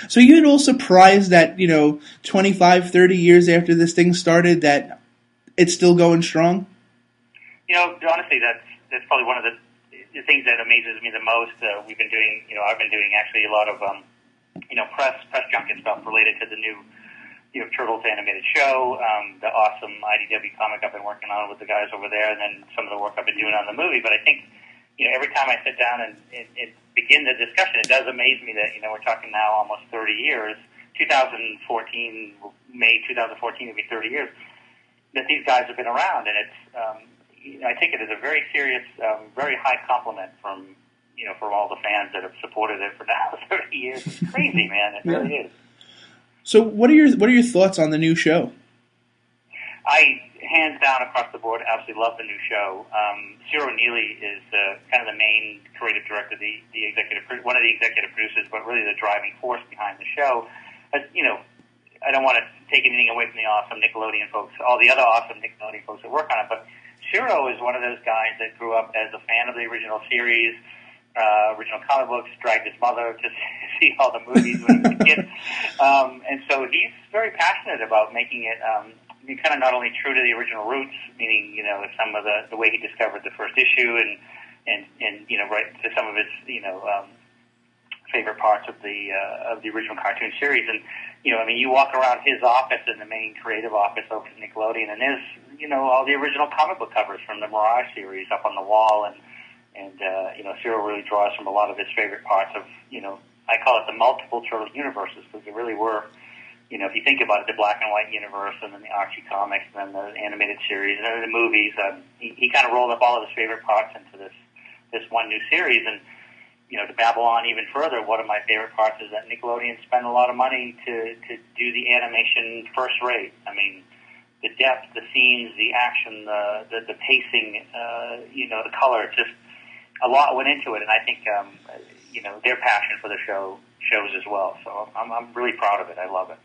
So you at all surprised that, 25, 30 years after this thing started, that it's still going strong? Honestly, that's probably one of the things that amazes me the most. We've been doing, I've been doing actually a lot of, press junket stuff related to the new, Turtles animated show, the awesome IDW comic I've been working on with the guys over there, and then some of the work I've been doing on the movie. But I think, every time I sit down and begin the discussion, it does amaze me that, we're talking now almost 30 years, 2014, May 2014 will be 30 years, that these guys have been around, and it's, I take it as a very serious, very high compliment from, for all the fans that have supported it for now 30 years. It's crazy, man. It really is. So what are your thoughts on the new show? I, hands down across the board, absolutely love the new show. Ciro Neely is kind of the main creative director, the executive, one of the executive producers, but really the driving force behind the show. I don't want to take anything away from the awesome Nickelodeon folks, all the other awesome Nickelodeon folks that work on it, but Ciro is one of those guys that grew up as a fan of the original series, original comic books, dragged his mother to see all the movies when he was a kid. And so he's very passionate about making it kind of not only true to the original roots, meaning, some of the way he discovered the first issue and right to some of his, favorite parts of the original cartoon series. And, you walk around his office in the main creative office over at Nickelodeon, and there's, all the original comic book covers from the Mirage series up on the wall, and Ciro really draws from a lot of his favorite parts of, I call it the multiple Turtle universes, because there really were, if you think about it, the black and white universe, and then the Archie comics, and then the animated series, and then the movies. He kind of rolled up all of his favorite parts into this one new series, and to babble on even further, one of my favorite parts is that Nickelodeon spent a lot of money to do the animation first rate. I mean, the depth, the scenes, the action, the pacing, the color, just a lot went into it, and I think, their passion for the show shows as well. So I'm really proud of it. I love it.